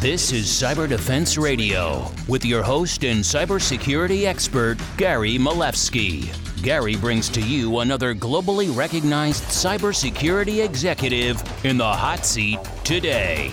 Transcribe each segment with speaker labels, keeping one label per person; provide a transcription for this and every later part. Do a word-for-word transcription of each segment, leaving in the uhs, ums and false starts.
Speaker 1: This is Cyber Defense Radio with your host and cybersecurity expert, Gary Malevsky. Gary brings to you another globally recognized cybersecurity executive in the hot seat today.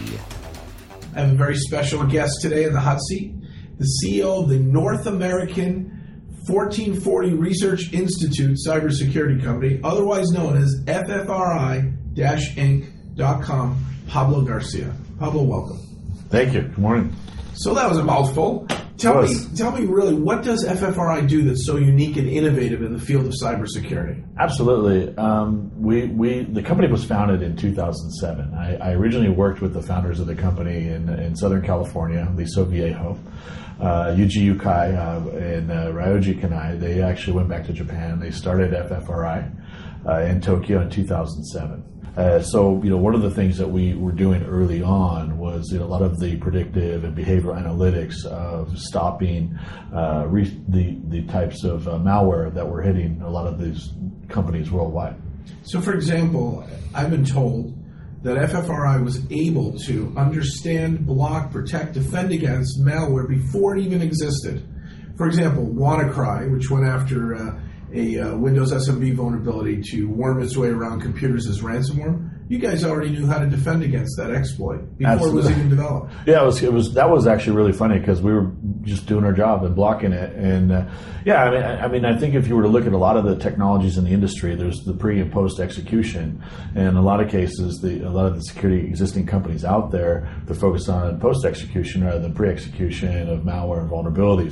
Speaker 2: I have a very special guest today in the hot seat, the C E O of the North American fourteen forty Research Institute cybersecurity company, otherwise known as F F R I Inc dot com, Pablo Garcia. Pablo, welcome.
Speaker 3: Thank you. Good morning.
Speaker 2: So that was a mouthful. Tell me, tell me really, what does F F R I do that's so unique and innovative in the field of cybersecurity?
Speaker 3: Absolutely. Um, we, we, the company was founded in two thousand seven. I, I originally worked with the founders of the company in, in Southern California, Liso Viejo, uh, Yuji Yukai, uh, and uh, Ryoji Kanai. They actually went back to Japan. They started F F R I uh, in Tokyo in two thousand seven. Uh, so, you know, one of the things that we were doing early on was, you know, a lot of the predictive and behavioral analytics of stopping uh, re- the the types of uh, malware that were hitting a lot of these companies worldwide.
Speaker 2: So, for example, I've been told that F F R I was able to understand, block, protect, defend against malware before it even existed. For example, WannaCry, which went after uh, a uh, Windows S M B vulnerability to worm its way around computers as ransomware. You guys already knew how to defend against that exploit before
Speaker 3: Absolutely.
Speaker 2: It was even developed.
Speaker 3: Yeah, it was. It was. That was actually really funny because we were just doing our job and blocking it. And uh, yeah, I mean, I, I mean, I think if you were to look at a lot of the technologies in the industry, there's the pre and post execution. And in a lot of cases, the a lot of the security existing companies out there, they're focused on post execution rather than pre execution of malware and vulnerabilities.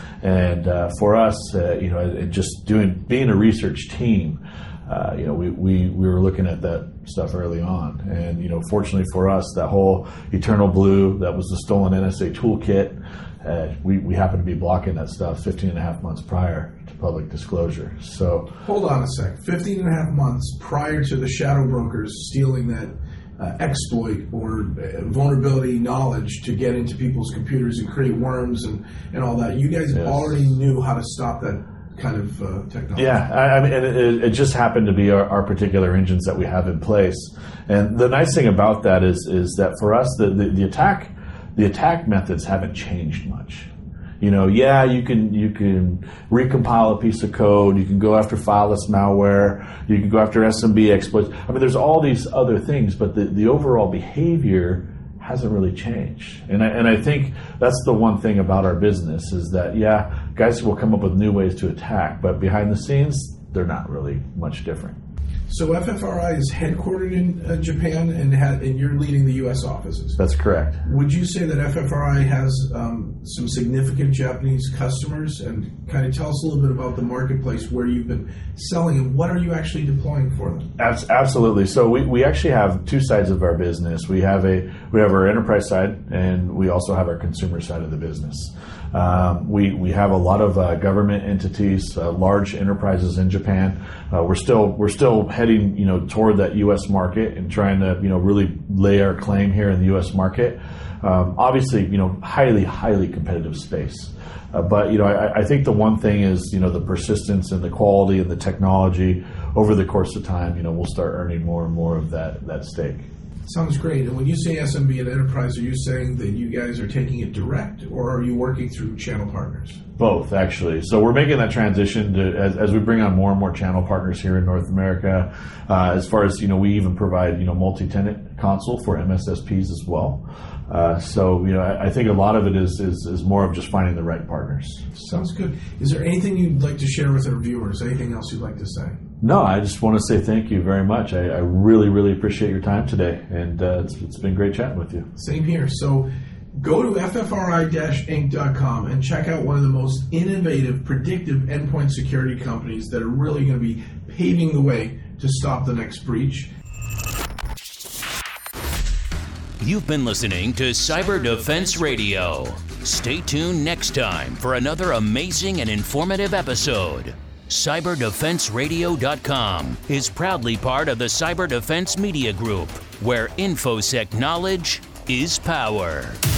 Speaker 3: And uh, for us, uh, you know, it just doing being a research team, uh, you know, we, we, we were looking at that stuff early on. And, you know, fortunately for us, that whole Eternal Blue, that was the stolen N S A toolkit, uh, we, we happened to be blocking that stuff fifteen and a half months prior to public disclosure. So
Speaker 2: hold on a sec. fifteen and a half months prior to the shadow brokers stealing that Uh, exploit or uh, vulnerability knowledge to get into people's computers and create worms and, and all that. You guys
Speaker 3: yes.
Speaker 2: already knew how to stop that kind of uh, technology.
Speaker 3: Yeah, I, I mean, and it, it just happened to be our, our particular engines that we have in place. And the nice thing about that is is that for us, the, the, the attack the attack methods haven't changed much. You know, yeah, you can you can recompile a piece of code. You can go after fileless malware. You can go after S M B exploits. I mean, there's all these other things, but the, the overall behavior hasn't really changed. And I, and I think that's the one thing about our business is that, yeah, guys will come up with new ways to attack, but behind the scenes, they're not really much different.
Speaker 2: So F F R I is headquartered in uh, Japan, and, ha- and you're leading the U S offices.
Speaker 3: That's correct.
Speaker 2: Would you say that F F R I has um, some significant Japanese customers? And kind of tell us a little bit about the marketplace where you've been selling, and what are you actually deploying for them?
Speaker 3: Absolutely. So we, we actually have two sides of our business. We have a we have our enterprise side, and we also have our consumer side of the business. Um, we we have a lot of uh, government entities, uh, large enterprises in Japan. Uh, we're still we're still heading you know toward that U S market and trying to you know really lay our claim here in the U S market. Um, obviously, you know, highly highly competitive space. Uh, but you know, I, I think the one thing is you know the persistence and the quality and the technology over the course of time. You know, we'll start earning more and more of that that stake.
Speaker 2: Sounds great. And when you say S M B and enterprise, are you saying that you guys are taking it direct, or are you working through channel partners?
Speaker 3: Both, actually. So we're making that transition to, as, as we bring on more and more channel partners here in North America. Uh, as far as, you know, we even provide, you know, multi-tenant console for M S S Ps as well. Uh, so, you know, I, I think a lot of it is, is is more of just finding the right partners.
Speaker 2: Sounds good. Is there anything you'd like to share with our viewers? Anything else you'd like to say?
Speaker 3: No, I just want to say thank you very much. I, I really, really appreciate your time today, and uh, it's, it's been great chatting with you.
Speaker 2: Same here. So go to F F R I Inc dot com and check out one of the most innovative, predictive endpoint security companies that are really going to be paving the way to stop the next breach.
Speaker 1: You've been listening to Cyber Defense Radio. Stay tuned next time for another amazing and informative episode. Cyber Defense Radio dot com is proudly part of the Cyber Defense Media Group, where InfoSec knowledge is power.